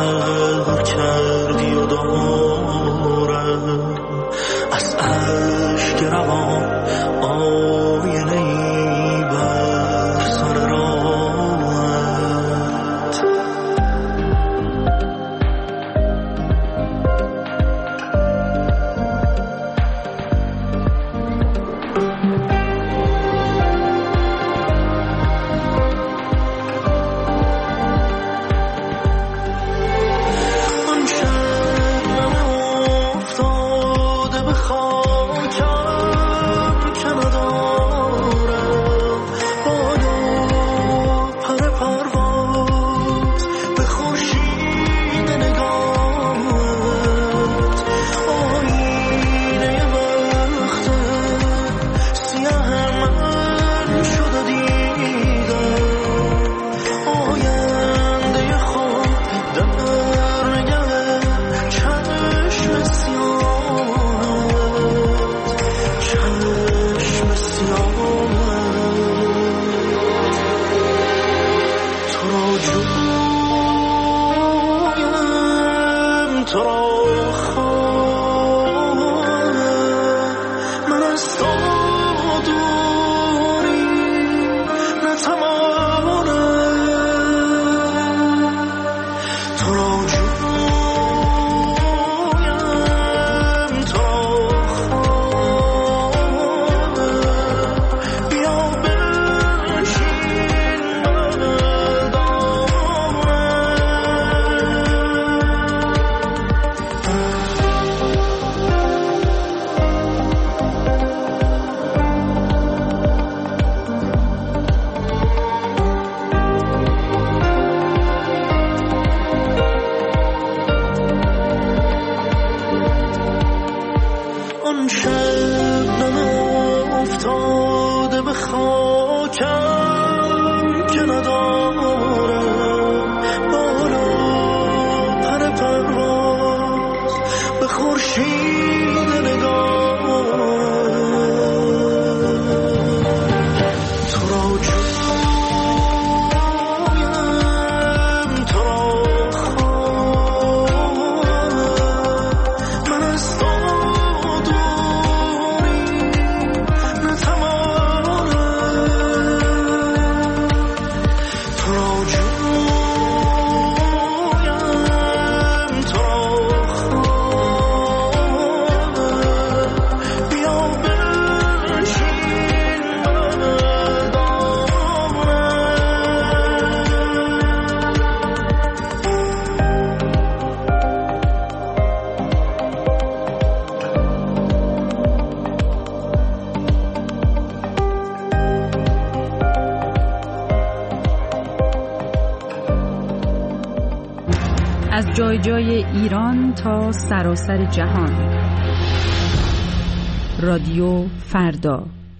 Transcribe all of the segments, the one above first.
قهر کردی و دارم از اشک روان آینه‌ای بر سر راهت. از جای جای ایران تا سراسر جهان. رادیو فردا.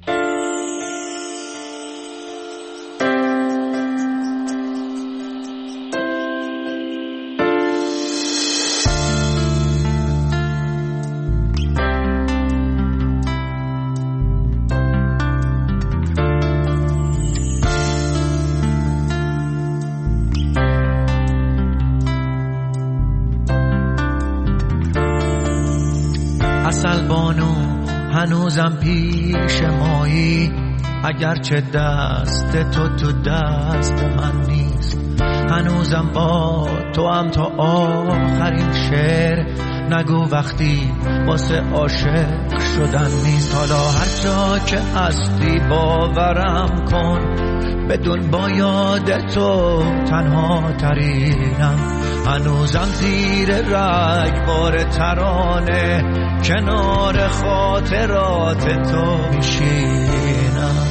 هنوزم پیش مایی، اگرچه دست تو دست من نیست. هنوزم با تو هم تا آخرین شعر. نگو وقتی واسه عاشق شدن نیست. حالا هر جا که هستی باورم کن، بدون با یاد تو تنها ترینم. هنوزم زیر رگبار ترانه، کنار خاطرات تو میشینم.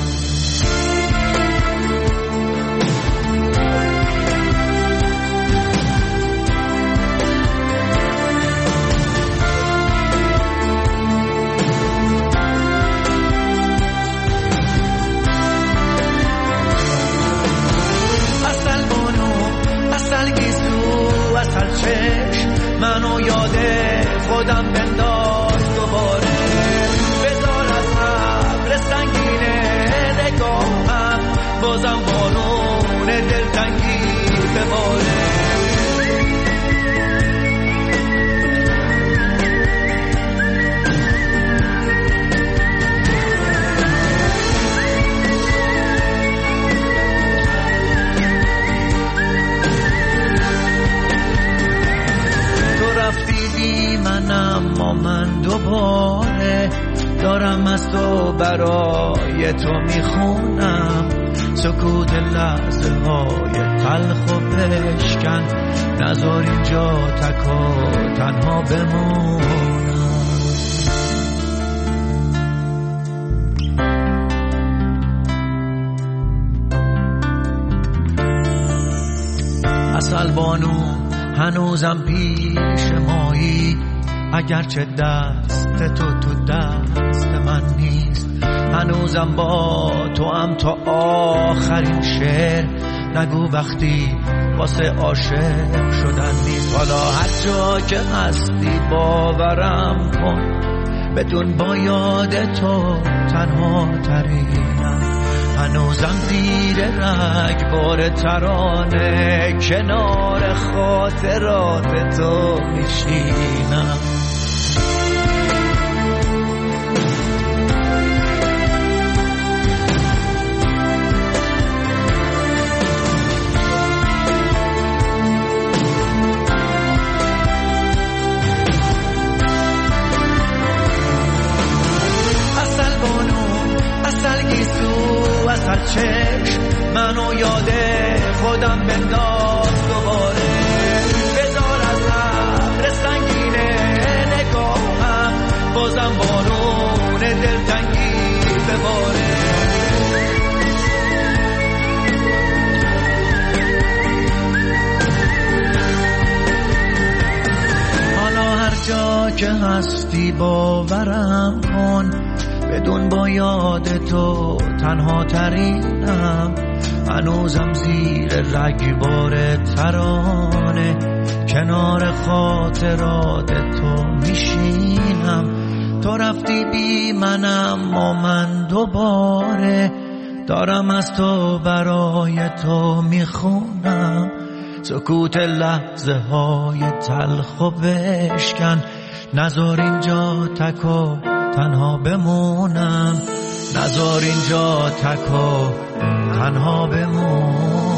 منو یاد خودم بنداز دوباره، بذار از ابر سنگینه نگاهم، بازم بارون دلتنگی بباره. بی من، اما من دوباره دارم از تو برای تو میخونم. سکوت لحظه های تلخ و بشکن، نذار اینجا تک و تنها بمونم. اصل بانو هنوزم پیش مایی، اگرچه دست تو دست من نیست. هنوزم با تو هم تا آخرین شعر، نگو وقتی واسه عاشق شدن نیست. حالا هر جا که هستی باورم کن، بدون با یاد تو تنها ترینم. هنوزم زیر رگبار ترانه، کنار خاطرات تو میشینم. اصل چشم منو یاد خودم بنداز دوباره. بذار از ابر سنگینه نگاهم، بازم بارون دلتنگی بباره. حالا هر جا که هستی باورم کن، بدون با یاد تو تنها ترینم. هنوزم زیر رگبار ترانه، کنار خاطرات تو میشینم. تو رفتی بی منم و من دوباره دارم از تو برای تو میخونم. سکوت لحظه های تلخ و بشکن، نذار اینجا تک و تنها بمونم. نذار اینجا تک و تنها بمونم.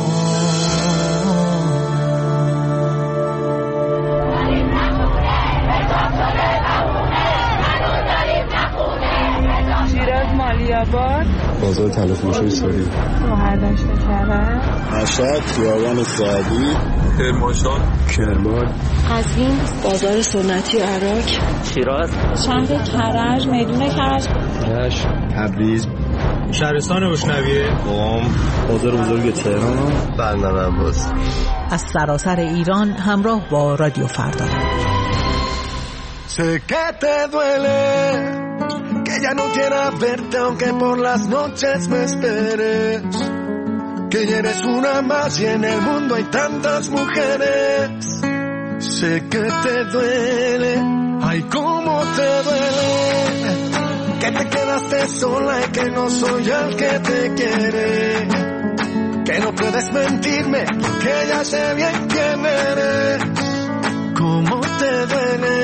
شیراز مالیاباد، بازار تلفروشی سوری، مهردشت کرد، مشهد، خیابان سعدی، کرمانشاه، کرمان، قزوین، بازار سنتی عراق، شیراز، شهر کرج، میدون کرج، رشت، تبریز، شهرستان روشنویه، قم، بازار بزرگ تهران، بندر عباس. از سراسر ایران همراه با رادیو فردا. Sé que te duele que ya no quiera verte aunque por las noches me esperes, que ya eres una más y en el mundo hay tantas mujeres. Sé que te duele, ay cómo te duele, que te quedaste sola y que no soy el que te quiere, que no puedes mentirme porque ya sé bien quién eres. ¿Cómo te duele?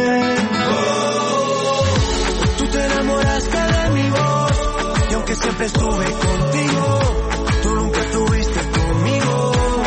Tú te enamoraste de mi voz y aunque siempre estuve contigo, tú nunca estuviste conmigo.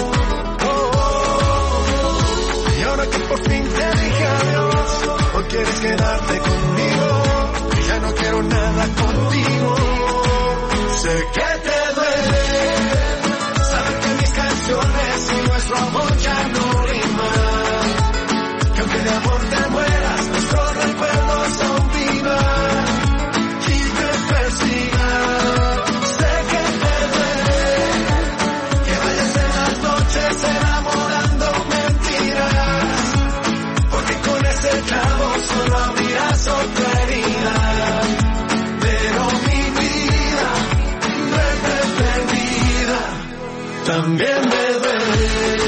Y ahora que por fin te dije adiós, hoy quieres quedarte conmigo y ya no quiero nada contigo. Sé que te duele saber que mis canciones y nuestro amor ya no riman, que aunque de amor te mueras, nuestros recuerdos aún vivan y te persigan. Sé que te duele que vayas en las noches enamorando mentiras, porque con ese clavo solo abrirás otra herida. Pero mi vida no es perdida, también me duele.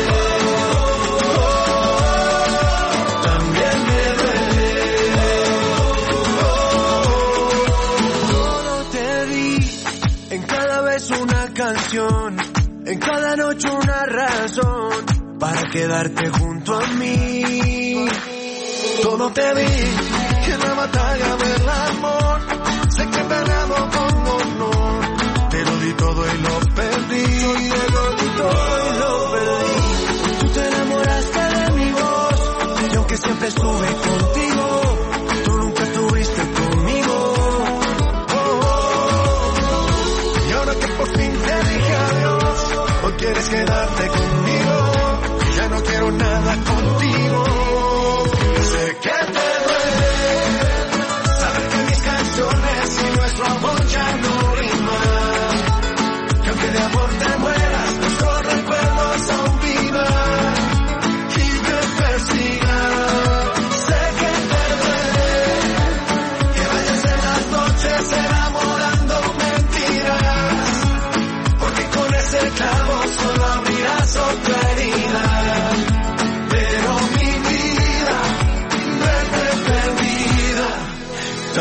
En cada noche una razón para quedarte junto a mí. Todo te di en la batalla del amor. Sé que he ganado con honor. Te lo di todo y lo perdí. Te lo di todo y lo perdí. Tú te enamoraste de mi voz y aunque siempre estuve con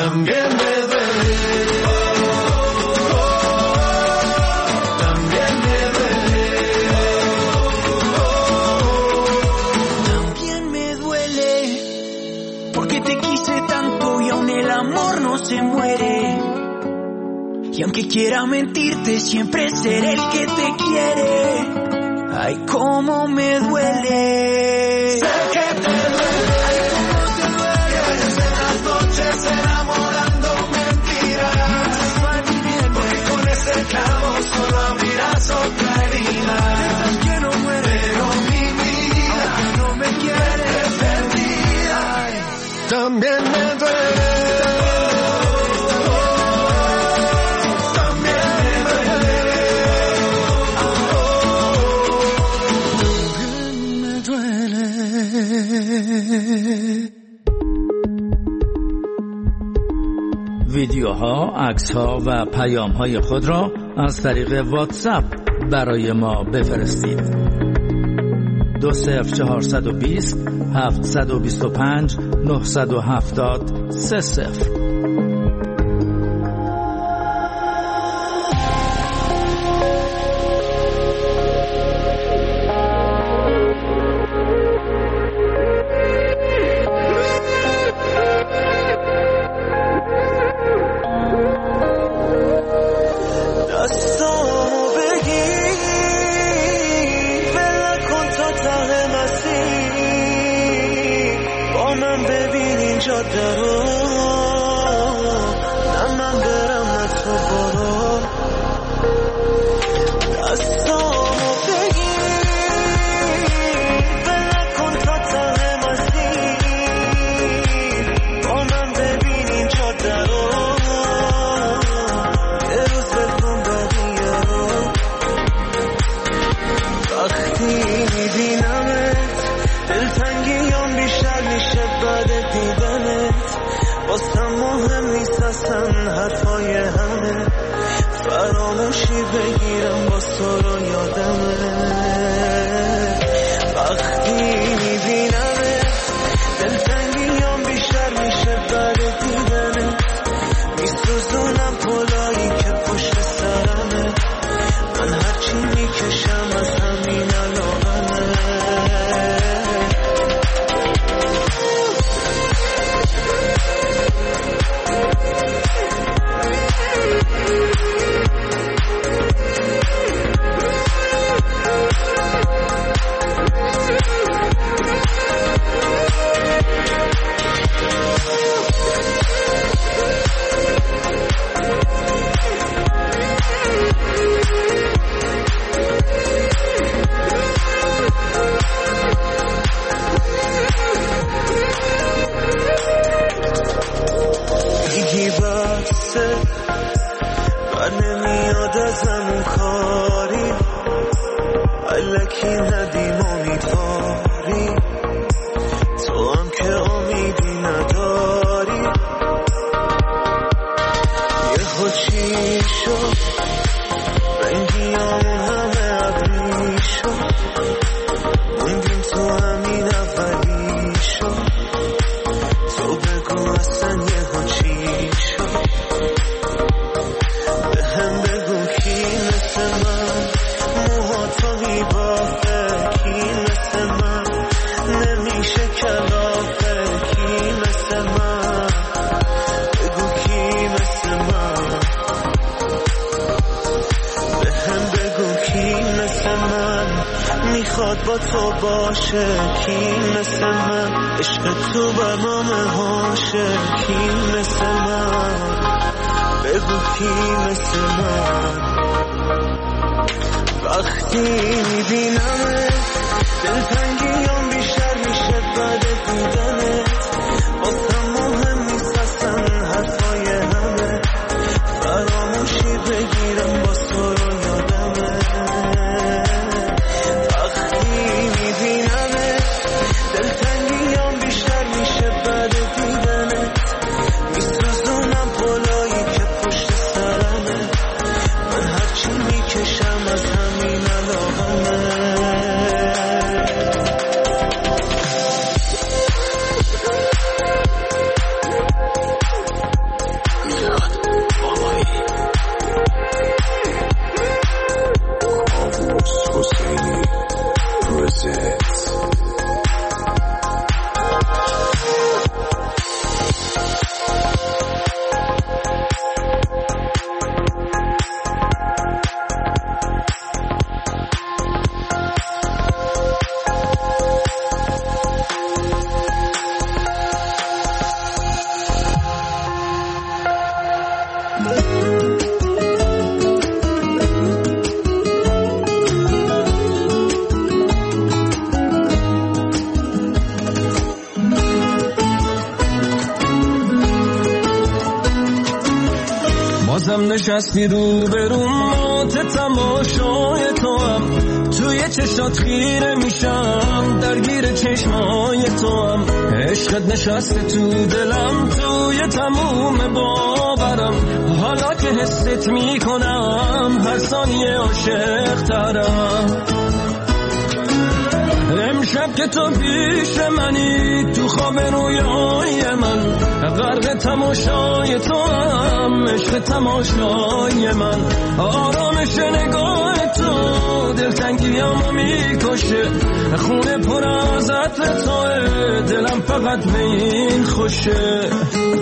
también me duele. También me duele. También me duele, porque te quise tanto y aún el amor no se muere. Y aunque quiera mentirte, siempre seré el que te quiere. Ay, cómo me duele. Sé que te duele. Ay, cómo te duele. Que vayas en las noches enamorando mentiras. Porque con ese clavo solo abrirás otra herida. Esas que no mueren. Pero mi vida, aunque no me quieres, perdida. También me duele. ویدیوها، عکس‌ها و پیام‌های خود را از طریق واتساپ برای ما بفرستید. 20420 725 970 30. با تو باشه کی مثل من، عشق تو برنامه هاشه کی مثل من، بگو کی مثل من. وقتی میبینمت دلتنگیام بیشتر میشه بعد دیدنت، واسم مهم نیست اصلا حرفای همه، فراموشی بگیرم باز تو رو یادمه. میکشم از همین علاقمه. بازم نشستی رو بروم تماشای تو هم توی چشات خیره میشم درگیر چشمای تو هم عشقت نشسته تو دلم توی تموم باورم حالا که حست میکنم هر ثانیه عاشق ترم امشب که تو پیش منی تو خواب رویای من غرق تماشای تو هم عشق تماشای من آرامش نگاه تو دلتنگیامو میکشه خونه پر از عطر توه دلم فقط به این خوشه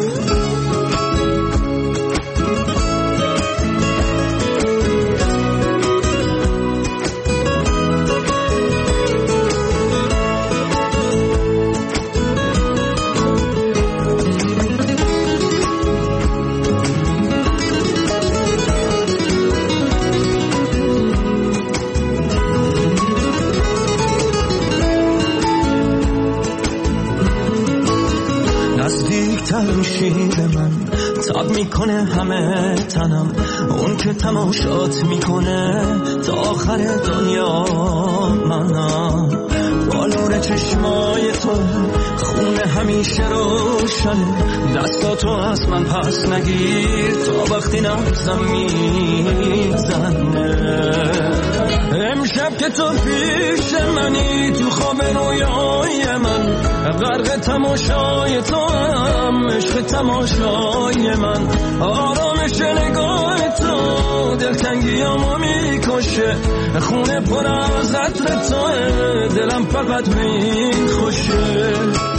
میشی به من تاب میکنه همه تنم اون که تماشات میکنه تا آخر دنیا منم با نور چشمای تو خونه همیشه روشنه دستاتو از من پس نگیر تا وقتی نبزم میزنه امشب که تو پیش منی تو خواب رویای من غرق تماشای تو هم عشق تماشای من آرامش نگاه تو دلتنگیامو میکشه خونه پر از عطر توه دلم فقط به این خوشه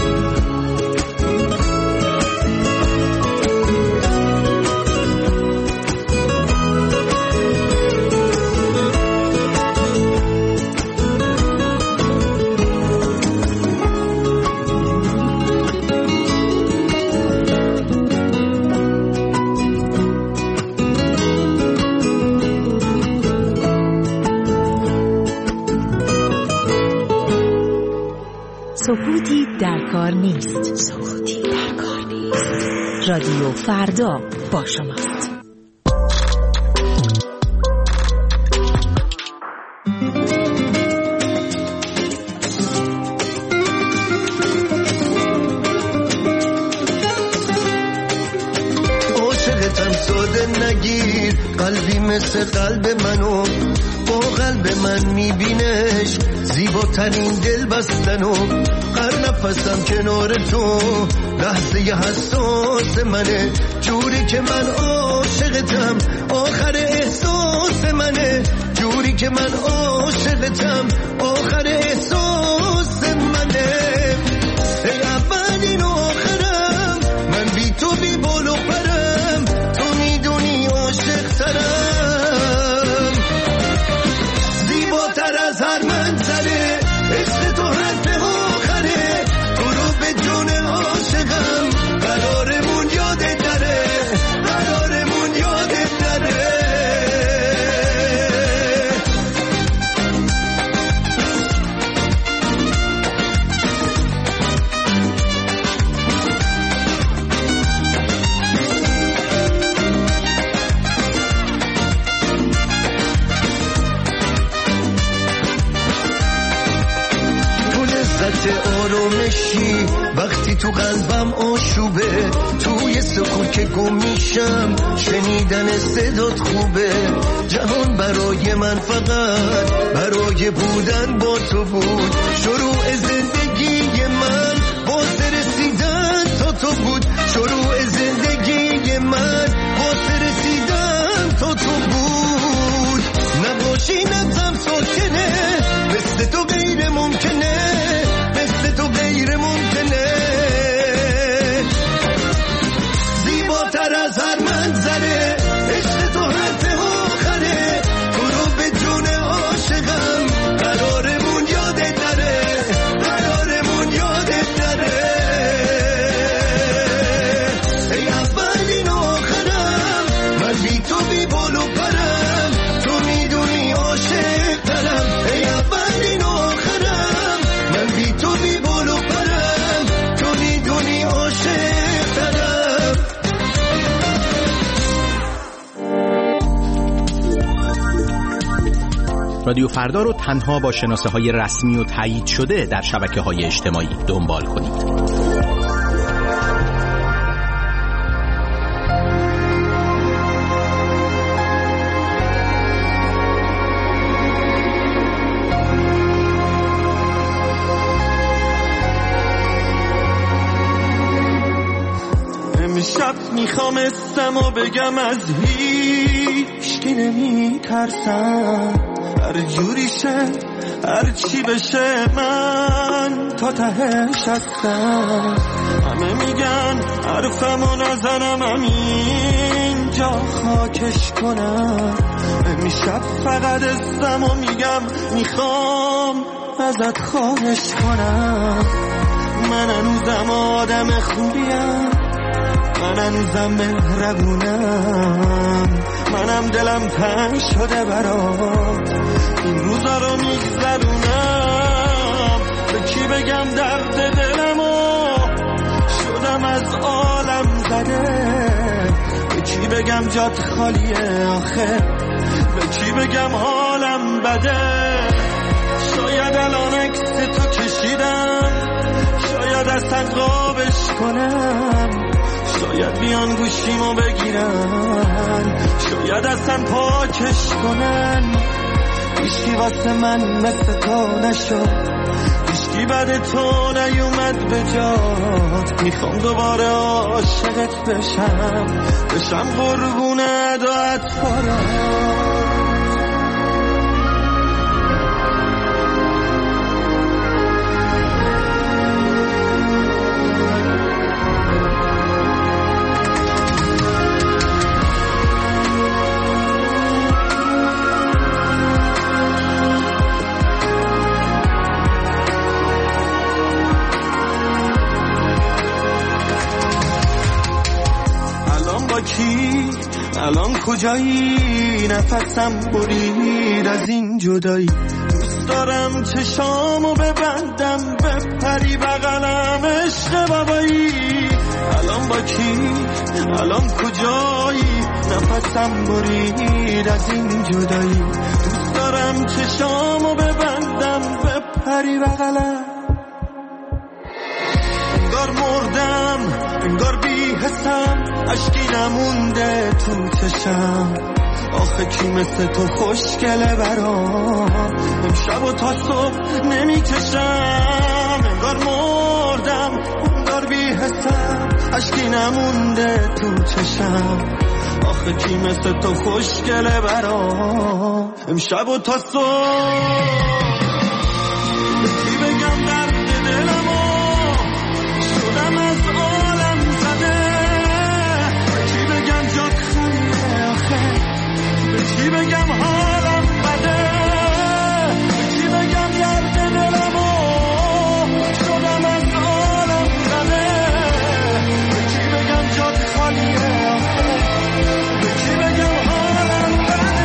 سکوتی در کار نیست. سکوتی در کار نیست. رادیو فردا با شماست. عاشقتم ساده نگیر قلبی مثل قلب منو با قلب من میبینش زیباترین دل بستنو هر نفسم کنار تو لحظه حساس منه جوری که من عاشقتم آخر احساس منه جوری که من عاشقتم آخر احساس منه ای اولین آخرم من بی تو بی بال و پرم تو میدونی عاشق ترم زیباتر از هر منظره عشق تو حرف آخره تو رو به جون عاشقم قرارمون یادت نره قرارمون یادت نره آرامشی وقتی تو قلبم آشوبه توی سکوت که گم میشم شنیدن صدات خوبه جهان برای من فقط برای بودن با تو بود شروع زندگی من واسه رسیدن تا تو بود شروع زندگی من واسه رسیدن تا تو بود نباشی نبزم ساکنه مثل تو غیر ممکنه تو غیر ممکنه زیباتر از هر منظره عشق تو حرف آخره تو رو به جون عاشقم قرارمون یادت نره قرار رادیو فردا رو تنها با شناسه‌های رسمی و تایید شده در شبکه‌های اجتماعی دنبال کنید. امشب میخوام اسمو بگم از هیچ کی نمی ترسم، هر جوری شه هر چی بشه من تا تهش هستم. همه میگن حرفمو نزنم همینجا خاکش کنم، امشب فقط اسمو میگم میخوام ازت خواهش کنم. من هنوزم آدم خوبیم، من هنوزم مهربونم، منم دلم تنگ شده برات این روزا رو میگذرونم. به کی بگم درد دلمو شدم از عالم زده، به کی بگم جات خالیه آخه، به کی بگم حالم بده. شاید الان عکس تو کشیدم، شاید اصلا قابش کنم، شاید بیان گوشیمو بگیرن، شاید اصلا پاکش کنن. هیچکی واسه من مثل تو نشد، هیچکی بعد تو نیومد به جات. میخوام دوباره عاشقت بشم قربونه دعات فرات. الان کجایی؟ نفسم برید از این جدایی. دوست دارم چشامو ببندم بپری بغلم عشق بابایی. الان با کی؟ الان کجایی؟ نفسم برید از این جدایی. دوست دارم چشامو ببندم بپری بغلم. انگار مردم انگار بی حسم، عشقی نمونده تو چشم. آخه کی مثل تو خوشگله برام، امشب و تا صبح نمیکشم. انگار مردم انگار بی حسم، عشقی نمونده تو چشم. آخه کی مثل تو خوشگله برام، امشب و تا صبح. کی بگم درد دلمو شدم از عالم زده، کی بگم جات خالیه آخه، به کی بگم حالم بده، به کی بگم درد دلمو شدم از عالم زده، به کی بگم جات خالیه آخه، به کی بگم حالم بده.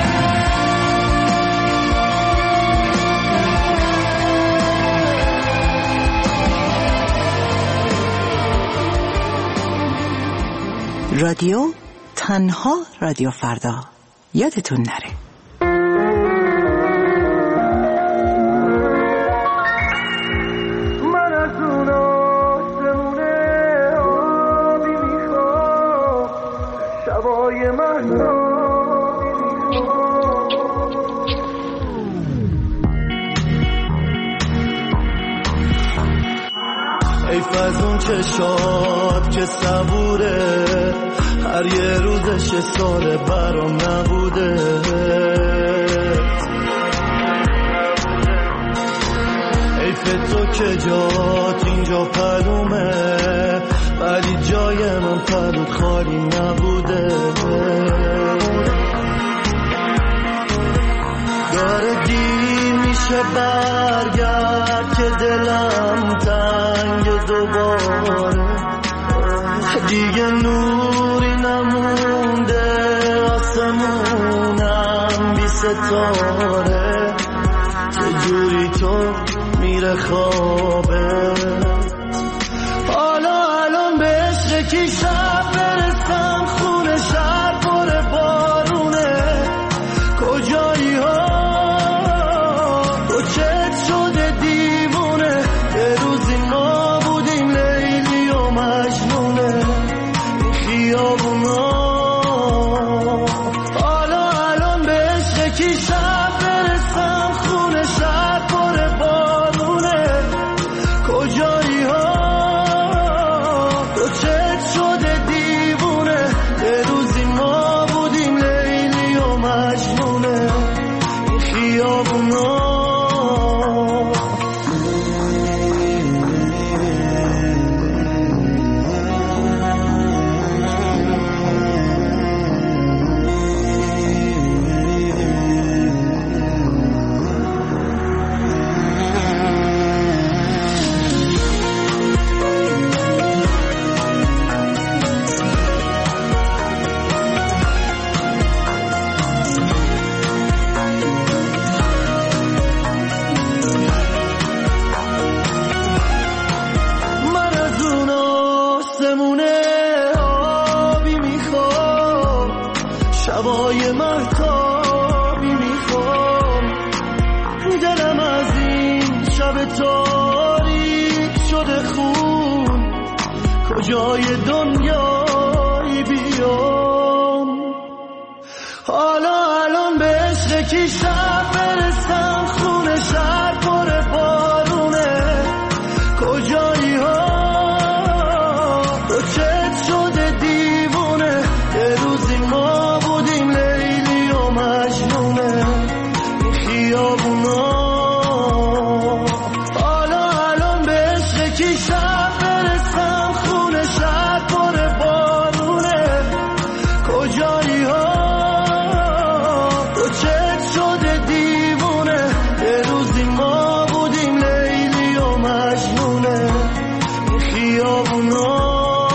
رادیو تنها رادیو فردا، یادتون نره. من از اون آسمونه آبی میخوام، شبای مهتابی میخوام. حیف از اون چشات که صبوره، هر یه روزش سال برام نبوده. حیف تو که جات اینجا پلومه، ولی جای من پلوت خالی نبوده. داره دیر میشه برگرد که دلم تنگ دوباره، دیگه نوری نمونده آسمونم بی ستاره. چجوری تو میره خوابه، حالا الان بهش یکی شب برسم، خونه شهر پر بارونه. کجایی ها کجای دنیایی بیام. حالا الان به عشق کی شب برسم، خونه شهر پر بارونه. کجایی ها تو چت شده دیوونه، یه روزی ما بودیم لیلی و مجنونه این خیابونا. حالا الان به عشق کی شب برسم، خونه شهر پر بارونه. کجایی ها تو چت شده دیوونه، یه روزی ما بودیم لیلی و مجنونه این خیابونا.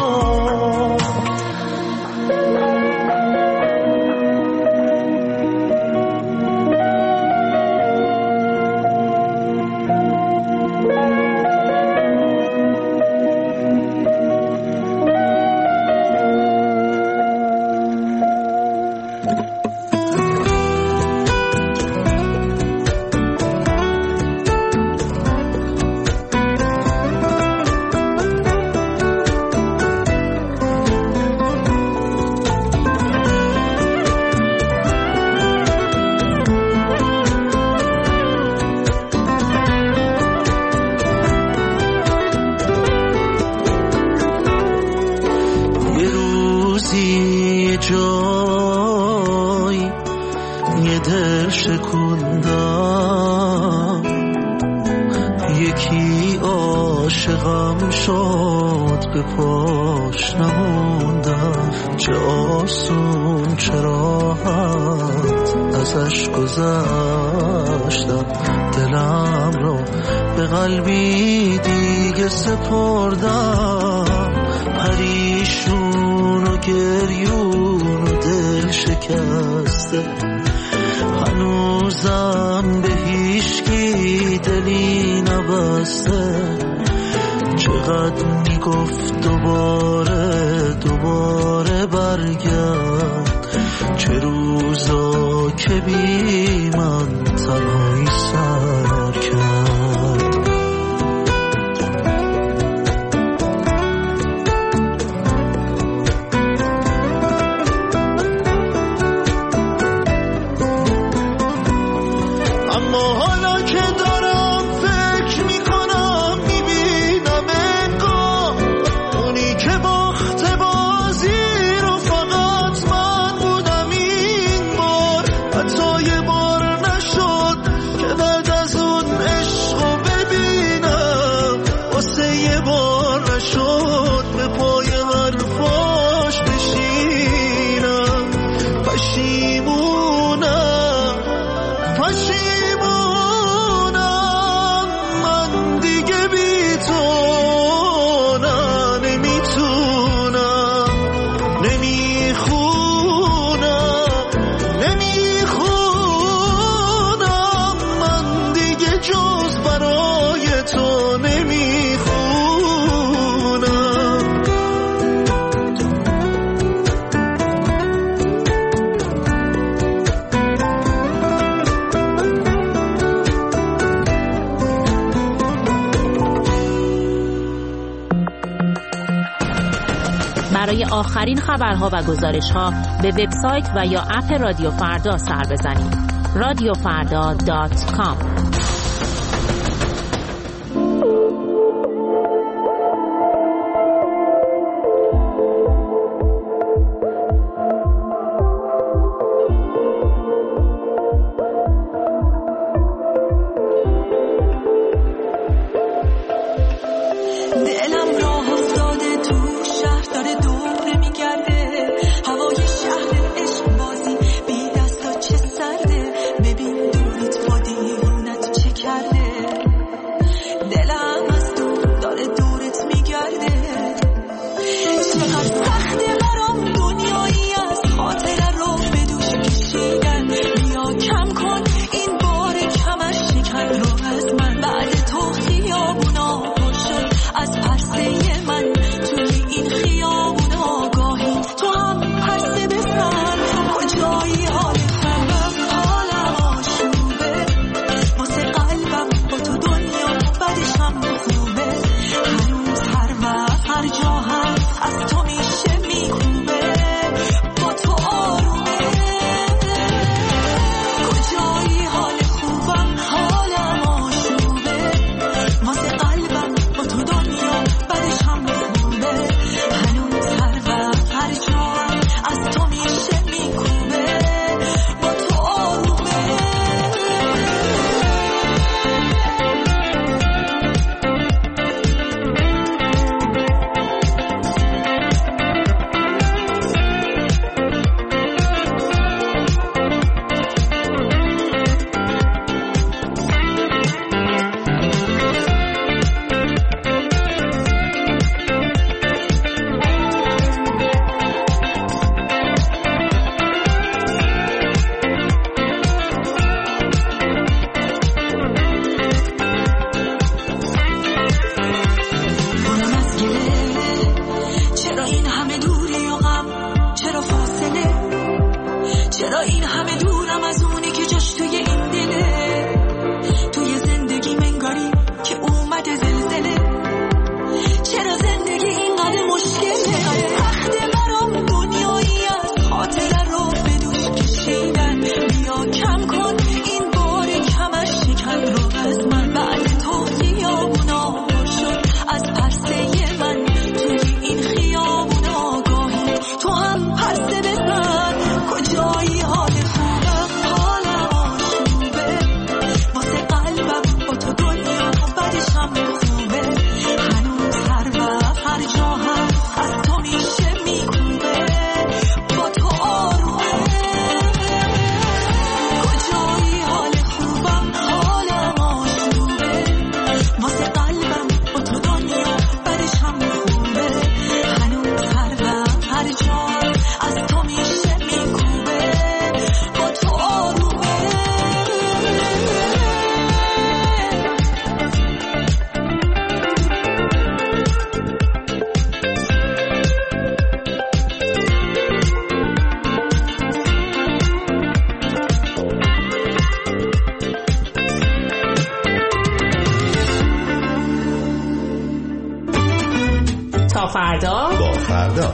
عاشقم شد به پاش نموندم، چه آسون چه راحت ازش گذشتم. دلم رو به قلبی دیگه سپردم، پریشون و گریون و دل شکسته. هنوزم به هیچکی دلی نبسته، چقدر میگفت دوباره برگرد. چه روزا که بی من تنهایی سر کرد. اما حالا که دارم فکر میکنم میبینم انگار اونی که باخت بازی رو فقط من بودم این بار. حتی یه بار نشد که بعد از اون عشقو ببینم، واسه یه بار نشد به پای حرفاش بشینم. پشیمونم من دیگه بی تو نمیتونم، نمیخونم من دیگه جز برای تو نمیخونم. برای آخرین خبرها و گزارش‌ها به وبسایت و یا اپ رادیو فردا سر بزنید. radiofarda.com. ببین دورت با دیوونت خوشگله وقت برام دنیایی از خاطره رو بدون کشیدن بیا کم کن این بار کمش شکن رو از من بعد تو خیابونا شد از پرسه من توی این خیابونا گاهی تو هم پرسه بزن کجایی حال خوبم حالم آشوبه واسه قلبم با تو دنیا بدشم خوبه هنوز هر وقت هر جا هم از تو میشه میکوبه با تو آرومه کجایی حال خوبم حالم آشوبه واسه قلبم با تو دنیا بدشم خوبه هنوز هر وقت هر جا هم از تو میشه میکوبه با تو آرومه تا فردا با فردا.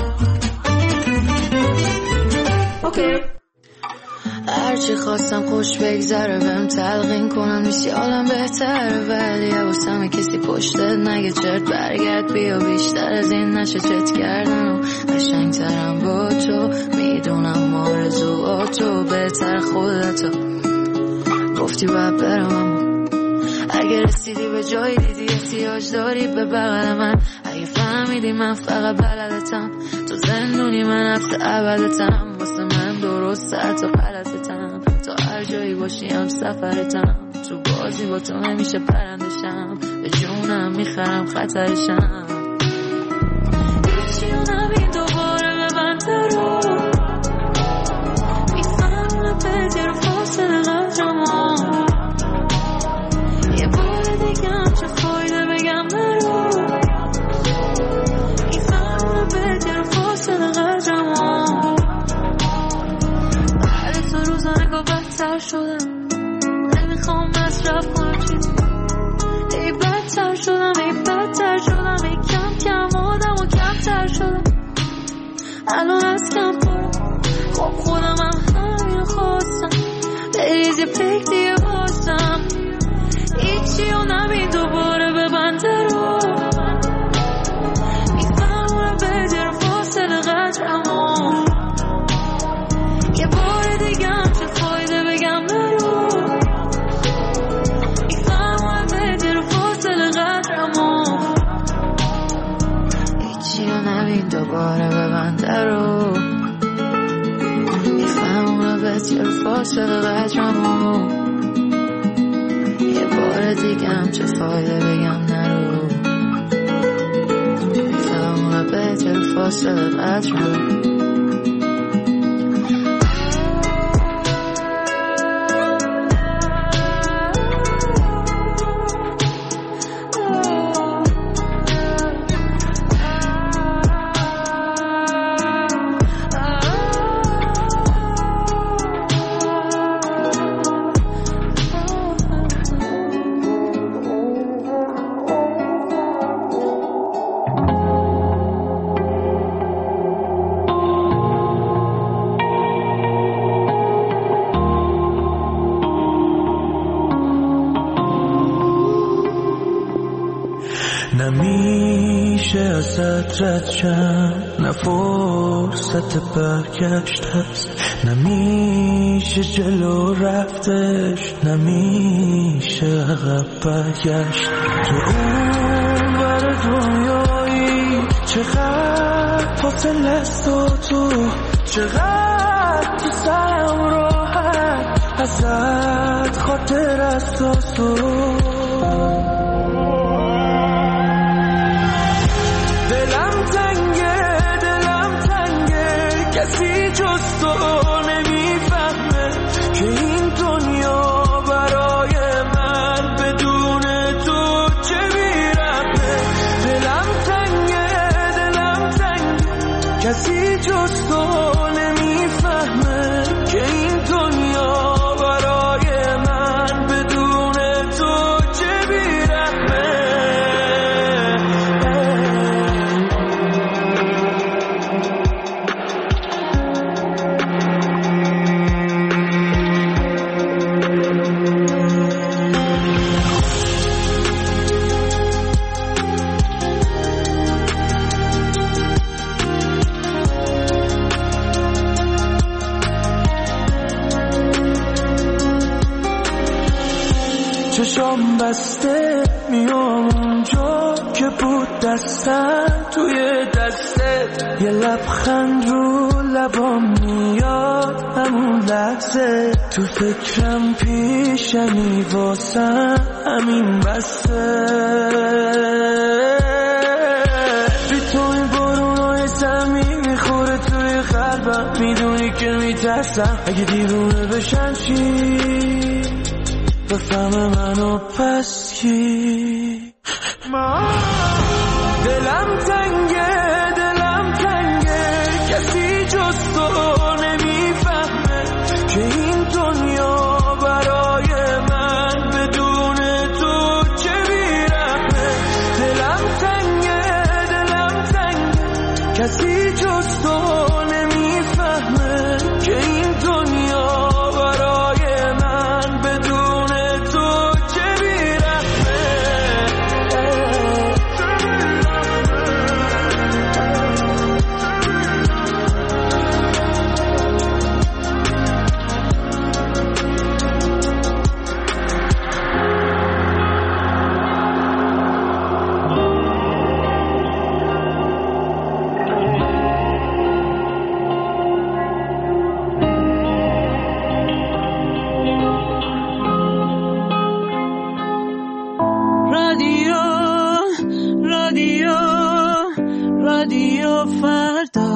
اوکی. هرچی خواستم خوش بگذره بهم تلقین کنم میشی حالم بهتره ولی حواسم کسی پشتت نگه چرت برگرد بیا بیشتر از این نشه چت کردم قشنگترم با تو میدونم آرزوهاتو بهتر خودتو گفتی باید برم اما اگه رسیدی به جایی دیدی احتیاج داری به بغل من اگه فهمیدی من فقط بلدتم تو زندونی من حبس ابدتم واسه من درست حتی غلطتم تا هر جایی باشی هم سفرتم تو بازی با تو نمیشه پرندشم به جونم میخرم خطرشم هیچی رو نبین دوباره به من درو میفهمم بدی رو فاصله قدرمو یه بار دیگه هم چه فایده بگم برو میفهمم بدی رو فاصله قدرمو بعد تو روزا نگاه بدتر شدم نمیخوام مصرف کنم چیزی ای بدتر شدم ای کم کم آدم و کمتر شدم الان از کم پرم خب خودم هم همین خواستم بریز یه پک دیگه بازم هیچی رو نبین دوباره به بنده رو میفهمم بدی رو فاصله قدرمو یه بار دیگه هم چه فایده بگم نرو میفهمم بدی رو فاصله قدرمو هیچی رو نبین دوباره به بنده رو میفهمم بدی رو فاصله قدرمو یه بار دیگه هم چه فایده بگم نرو میفهمم بدی رو فاصله قدرمو نمیشه ازت رد شم نه فرصت برگشت هست نمیشه جلو رفتش نمیشه عقب برگشت تو اون بر دنیایی چقدر فاصله است و تو چقدر تو سرم راحت ازت خاطر است و تو دلم تنگه کسی جز تو نمیفهمه که این دنیا برای من بدون تو چه بیرمه دلم تنگه کسی جز تو نمیفهمه که این دنیا برای من بدون تو چه بیرمه چشام بسته میام اونجا که بود دستم توی دستت، یه لبخند رو لبام میاد همون لحظه، تو فکرم پیشمی واسم همین بسته. بی تو این بارونای زمین میخوره توی قلبم، میدونی که میترسم اگه دیوونه بشن چی، بفهم منو پس کی. دلم تنگه کسی جز تو نمیفهمه که این دنیا برای من بدون تو چه بیرحمه. دلم تنگه کسی جز تو نمیفهمه که این دنیا برای من بدون تو چه بیرحمه. رادیو فردا.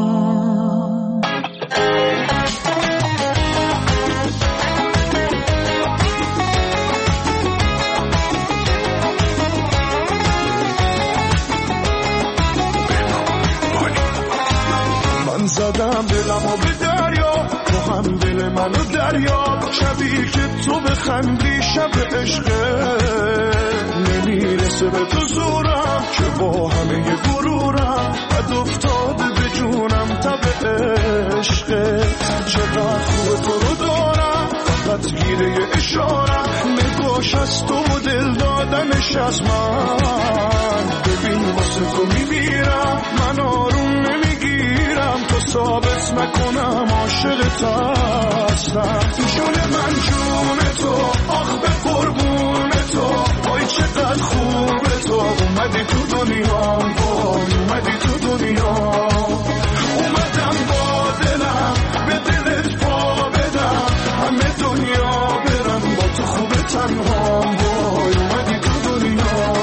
من زدم دلمو به دریا، تو هم دل منو دریا، شبی که تو بخندی شب عشقه، نمیرسه به تو زورم که با همه غرورم بد افتاده به جونم تب عشقه. چقدر خوب تو رو دارم فقط گیره اشارم، نگاش از تو و دل دادنش از من. ببین واسه تو میمیرم، من آروم نمیگیرم تو ثابت نکنم عاشقت هستم. جون من جون تو، آخ به قربون تو، وای چقدر خوبه تو، اومدی تو دنیا، وای اومدی تو دنیا. اومدم با دلم به دلت پا بدم، همه دنیا برم با تو خوبه تنها، وای اومدی تو دنیا.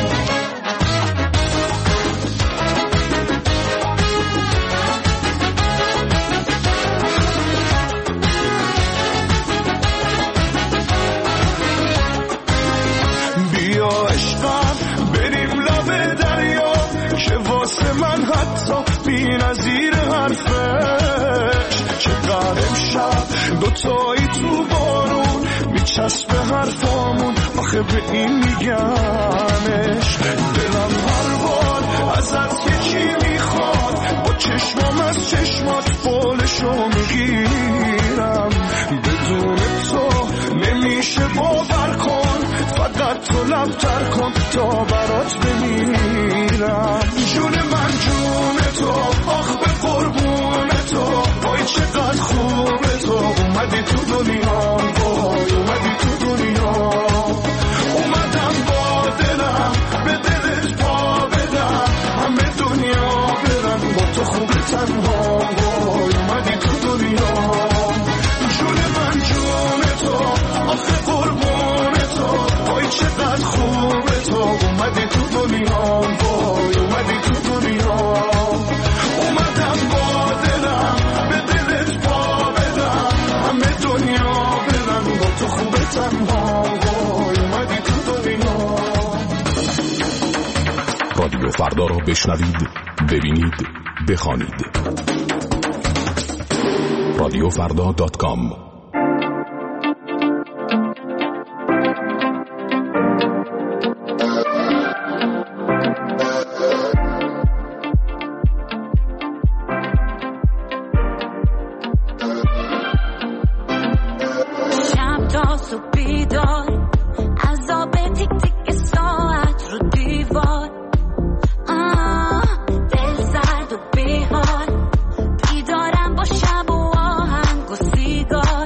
بیا عشقم بریم لب دریا، که واسه من حتی بی نظیر حرفش. چقدر امشب دوتایی تو بارون میچسبه حرفامون، آخه به این میگمش. دلم هر بار ازت یکی میخواد، با چشمام از چشمات بالشو میگیرم. بدون تو نمیشه باور کن، فقط تو لبتر کن تا برات بمیرم. جون من جون تو، آخ به قربون تو، وای چقدر خوبه تو، اومدی تو دنیا، وای اومدی تو دنیا. اومدم با دلم به دلت پا بدم، همه دنیا برن با تو خوبه تنها، وای اومدی تو دنیا. جون من جون تو، آخ قربون تو، وای چقدر خوبه تو، اومدی تو دنیا، وای اومدی تو دنیا. اومدم با دلم به دلت پا بدم، همه دنیا برن با تو خوبه تنها، وای اومدی تو دنیا. رادیو فردا را بشنوید، ببینید، بخوانید. رادیوفردا.com. شب تا صبح بیدار، عذاب تیک تیک ساعت رو دیوار، دل سرد و بیحال، بیدارم با شب و آهنگ و سیگار.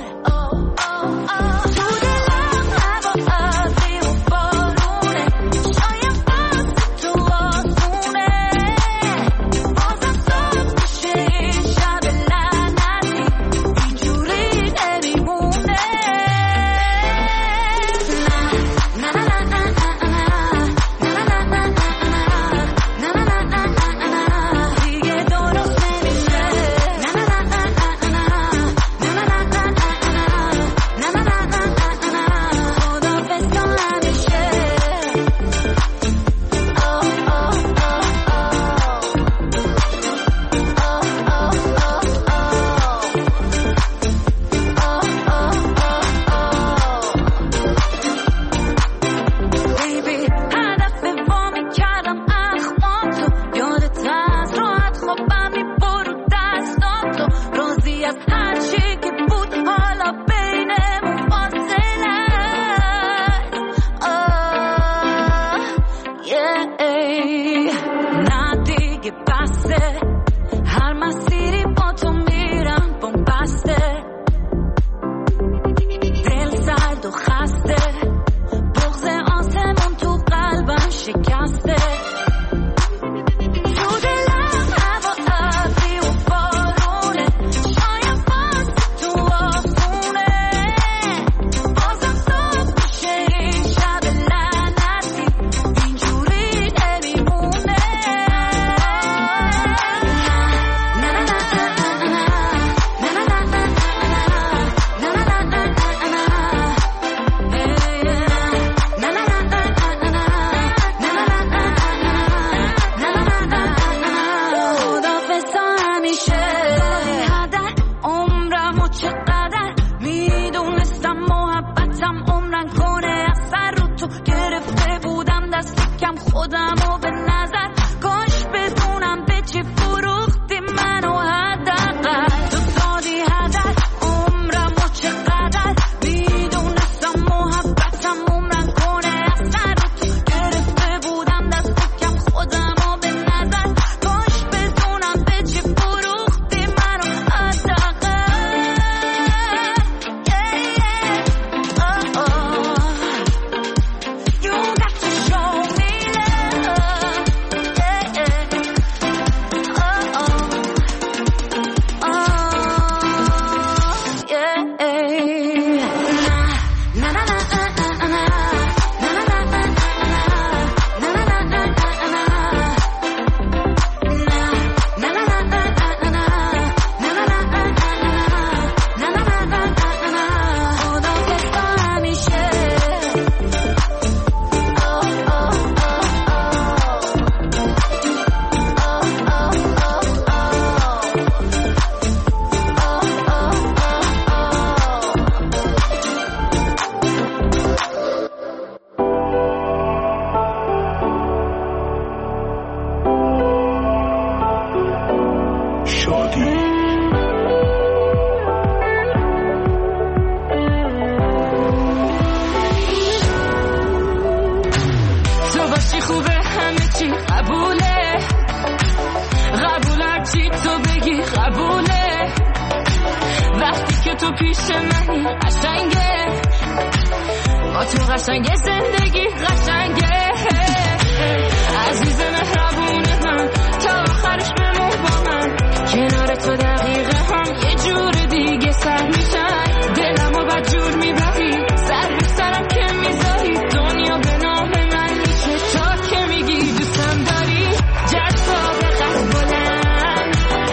تو پیش منی قشنگه با تو قشنگه زندگی قشنگه عزیز مهربون من تا آخرش بمون با من کنار تو دقیقه هم یه جور دیگه سر میشن دلم و بد جور میبری سر به سرم که میذاری دنیا به نام من میشه تا که میگی دوستم داری جذاب قد بلند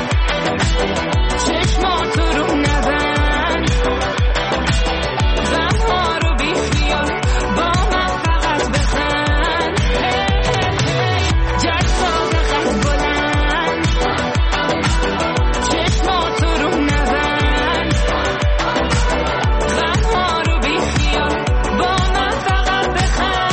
چشماتو رو نبند غمها رو بی خیال با من فقط بخند جذاب قد بلند چشماتو رو نبند غمها رو بی خیال با من فقط بخند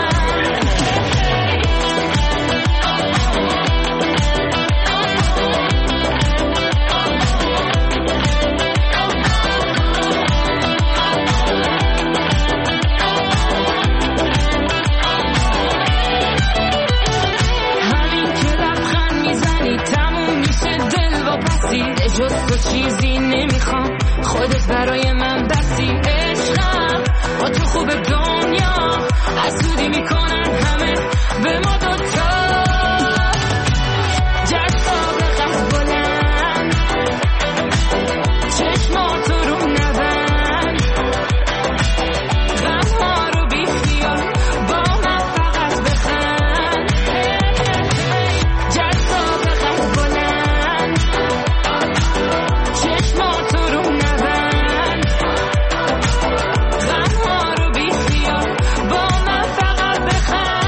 همین که لبخند میزنی تموم میشه دل و پسی جز تو چیزی نمیخوام خودت برای من بسی عشقم با تو خوب دنیا حسودی میکنن همه به ما دوتا جذاب قد بلند چشماتو رو نبند غمها رو بی خیال با من فقط بخند جذاب قد بلند چشماتو رو نبند غمها رو بی خیال با من فقط بخند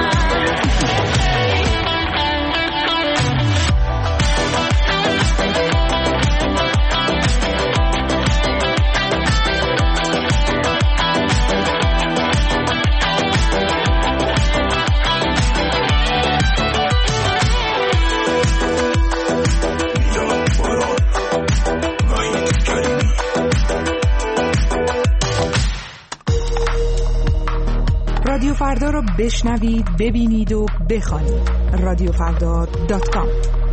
رادیو فردا رو بشنوید، ببینید و بخوانید. رادیوفردا.com.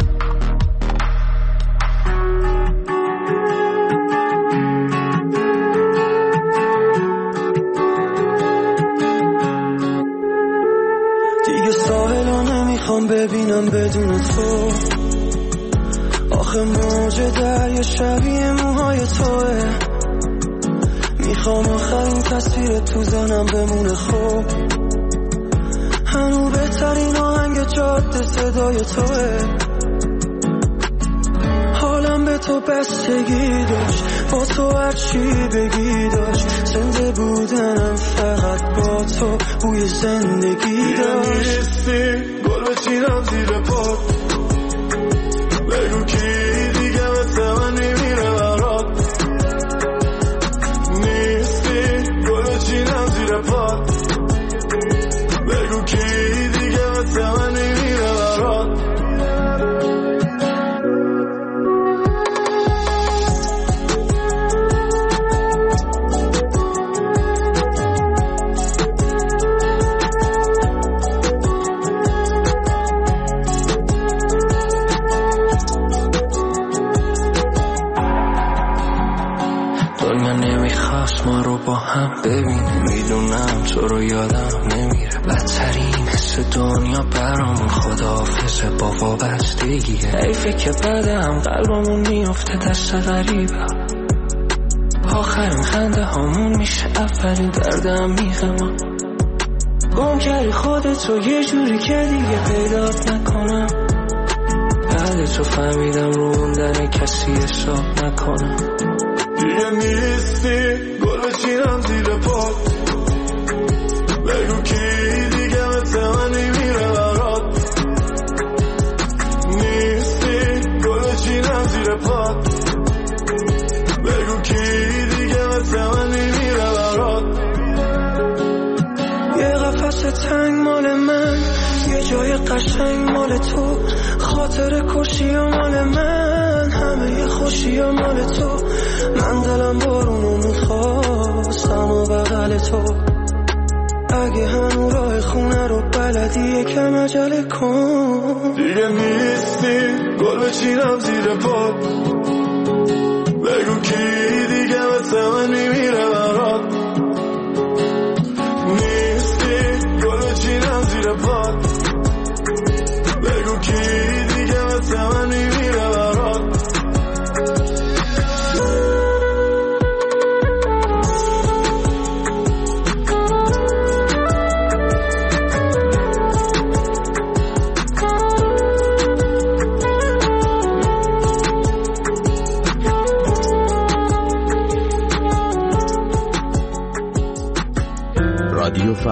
دیگه ساحلو نمیخوام ببینم بدون تو آخه موج دریا شبیه موهای توه میخوام آخرین تصویر تو ذهنم بمونه خوب هنو بهترین آهنگ جاده صدای توه حالم به تو بستگی داشت با تو هرچی بگی داشت زنده بودنم فقط با تو بوی زندگی داشت نیستی گل بچینم زیر پات بگو کی دیگه مثل من میمیره برات نیستی گل بچینم زیر پات بگو کی دیگه مثل من میمیره برات ما رو با هم ببینه میدونم تو رو یادم نمیره بدترین حس دنیا برامون خداحافظه با وابستگیه حیفه که بعدم قلبمون میفته دست غریبه آخرین خنده هامون میشه اولین دردم میخمم گم کردی خودتو یه جوری که دیگه پیدات نکنم بعد تو فهمیدم رو موندن کسی حساب نکنم دیگه نیستی گل بچینم زیر پات بگو کی دیگه مثل من میمیره برات نیستی گل بچینم زیر پات بگو کی دیگه مثل من میمیره برات یه قفس تنگ مال من یه جای قشنگ مال تو خاطر کشی و مال من همه یه خوشی و مال تو من دلم بارونو میخواستم و بغل تو اگه همون راه خونه رو بلدی یکم عجله کن دیگه نیستی گل بچینم زیر پات بگو کی دیگه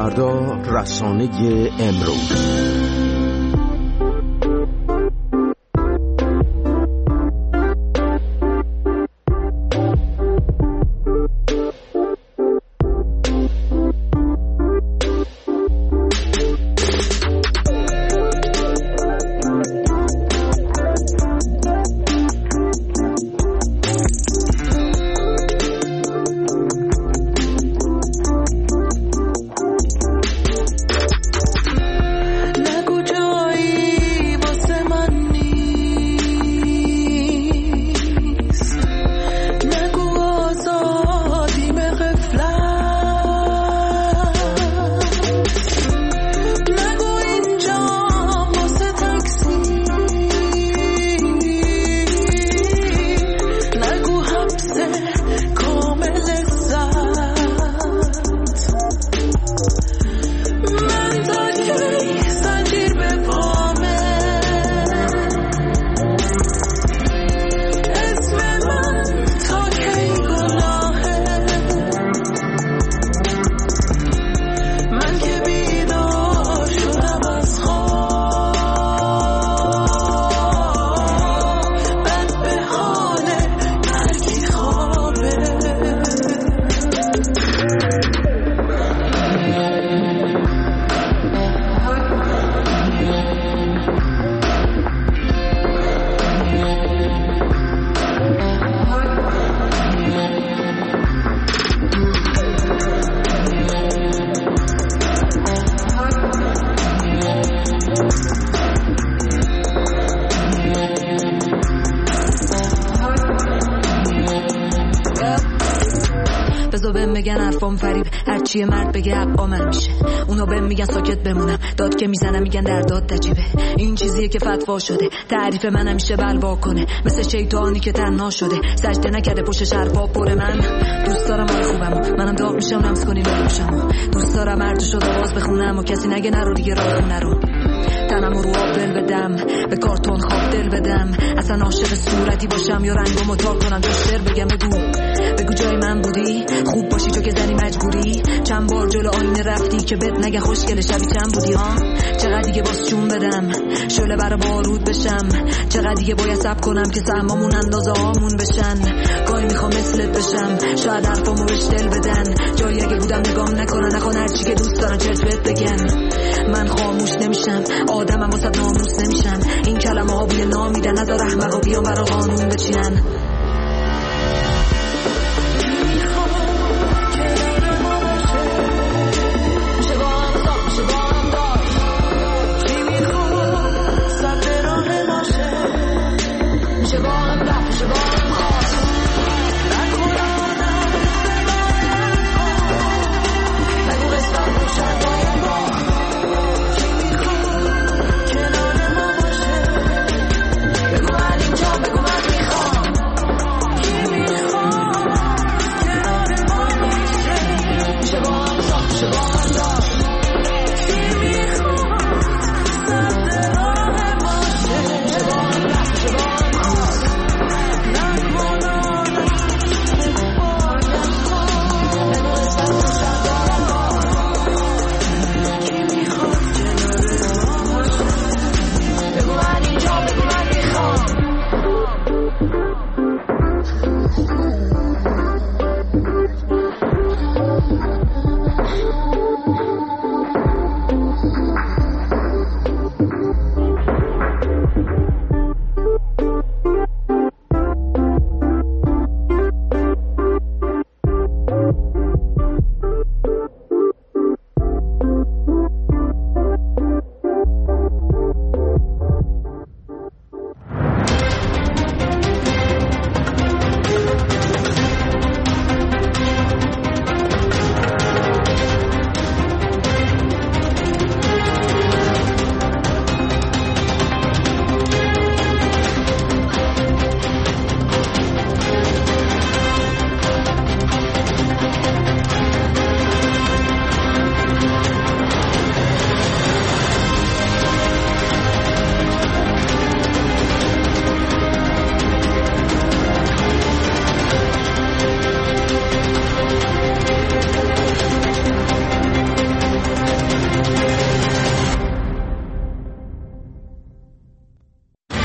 فردا، رسانه امروز. هرچی مرد بگه حقا من میشه. اونا بهم میگن ساکت بمونم، داد که میزنم میگن در داد نجیبه. این چیزیه که فتوا شده، تعریف من همیشه بلوا کنه. مثل شیطانی که تنها شده، سجده نکرده پشت حرفا پر. من دوست دارم حال خوبم، منم داغ میشم رمز کنی باشم. دوست دارم هر شد آواز بخونم و کسی نگه نرو دیگه راه خونه رو. تنم رو آب دل بدم، به کارتون خواب دل بدم. اصلا عاشق صورتی باشم یا رنگو متا کنم تو شعر بگم. بگو جای من بودی، خوب باشی تو که زنی مجبوری. چند بار جلو آینه رفتی که بد نگه خوشگل شبی چند بودی ها. چقدر دیگه باز جون بدم، شعله برا بارود بشم. چقدر دیگه باید صبر کنم که سهمامون اندازه هامون بشن. گاهی میخوام مثلت بشم، شاید حرفامو بهش دل بدن. جایی اگه بودم نگام نکنن، نخوان هرچی که دوست دارن چرت بهت بگن. من خاموش نمیشم، آدمم واسه ناموس نمیشم. این کلمه ها بوی نامیدن، نذار احمقا بیان برا قانون بچینن.